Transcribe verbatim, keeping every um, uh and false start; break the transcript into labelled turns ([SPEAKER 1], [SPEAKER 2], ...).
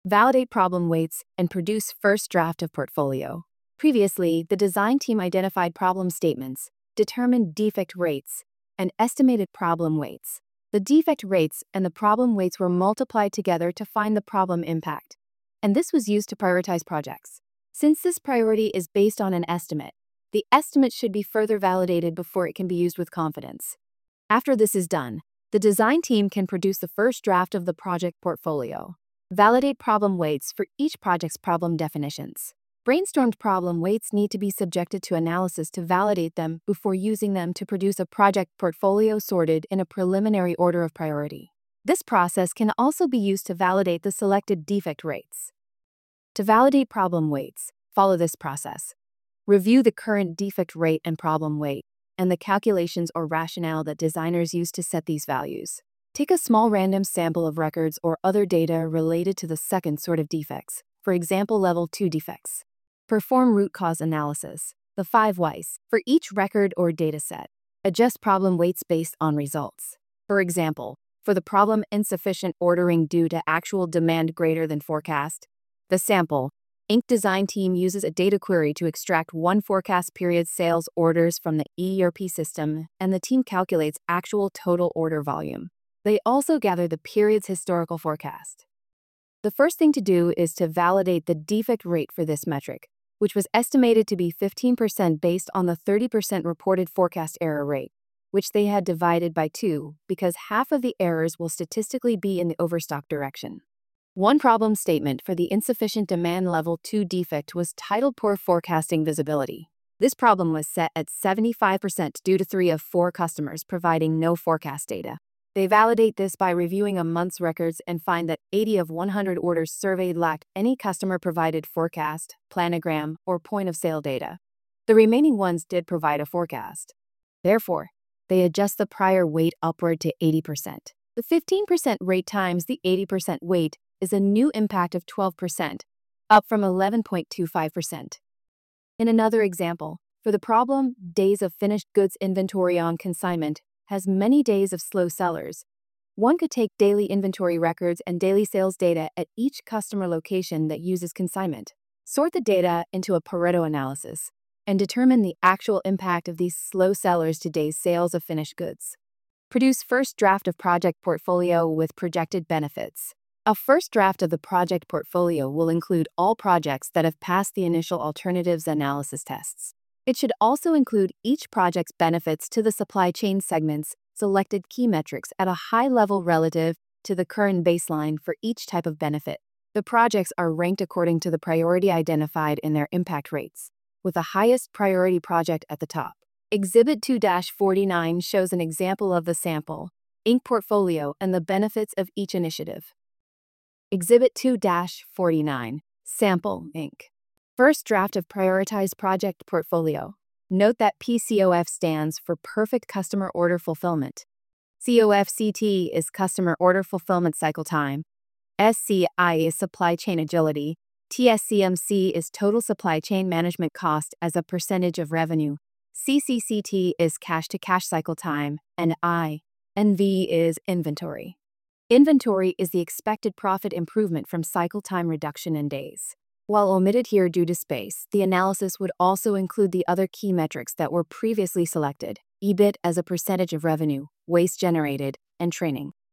[SPEAKER 1] Validate problem weights and produce first draft of portfolio. Previously, the design team identified problem statements, determined defect rates, and estimated problem weights. The defect rates and the problem weights were multiplied together to find the problem impact, and this was used to prioritize projects. Since this priority is based on an estimate, the estimate should be further validated before it can be used with confidence. After this is done, the design team can produce the first draft of the project portfolio. Validate problem weights for each project's problem definitions. Brainstormed problem weights need to be subjected to analysis to validate them before using them to produce a project portfolio sorted in a preliminary order of priority. This process can also be used to validate the selected defect rates. To validate problem weights, follow this process. Review the current defect rate and problem weight, and the calculations or rationale that designers use to set these values. Take a small random sample of records or other data related to the second sort of defects, for example level two defects. Perform root cause analysis, the five whys, for each record or dataset. Adjust problem weights based on results. For example, for the problem insufficient ordering due to actual demand greater than forecast, the sample, Inc design team uses a data query to extract one forecast period sales orders from the E R P system, and the team calculates actual total order volume. They also gather the period's historical forecast. The first thing to do is to validate the defect rate for this metric, which was estimated to be fifteen percent based on the thirty percent reported forecast error rate, which they had divided by two because half of the errors will statistically be in the overstock direction. One problem statement for the insufficient demand level two defect was titled Poor Forecasting Visibility. This problem was set at seventy-five percent due to three of four customers providing no forecast data. They validate this by reviewing a month's records and find that eighty of one hundred orders surveyed lacked any customer-provided forecast, planogram, or point-of-sale data. The remaining ones did provide a forecast. Therefore, they adjust the prior weight upward to eighty percent. The fifteen percent rate times the eighty percent weight is a new impact of twelve percent, up from eleven point two five percent. In another example, for the problem days of finished goods inventory on consignment has many days of slow sellers, one could take daily inventory records and daily sales data at each customer location that uses consignment, sort the data into a Pareto analysis, and determine the actual impact of these slow sellers to days sales of finished goods. Produce first draft of project portfolio with projected benefits. A first draft of the project portfolio will include all projects that have passed the initial alternatives analysis tests. It should also include each project's benefits to the supply chain segment's selected key metrics at a high level relative to the current baseline for each type of benefit. The projects are ranked according to the priority identified in their impact rates, with the highest priority project at the top. Exhibit two dash forty-nine shows an example of the sample, Inc portfolio and the benefits of each initiative. Exhibit two dash forty-nine, Sample, Incorporated. First draft of prioritized project portfolio. Note that P C O F stands for Perfect Customer Order Fulfillment. C O F C T is Customer Order Fulfillment Cycle Time. S C I is Supply Chain Agility. T S C M C is Total Supply Chain Management Cost as a percentage of revenue. C C C T is Cash to Cash Cycle Time. And I N V is Inventory. Inventory is the expected profit improvement from cycle time reduction in days. While omitted here due to space, the analysis would also include the other key metrics that were previously selected, E B I T as a percentage of revenue, waste generated, and training.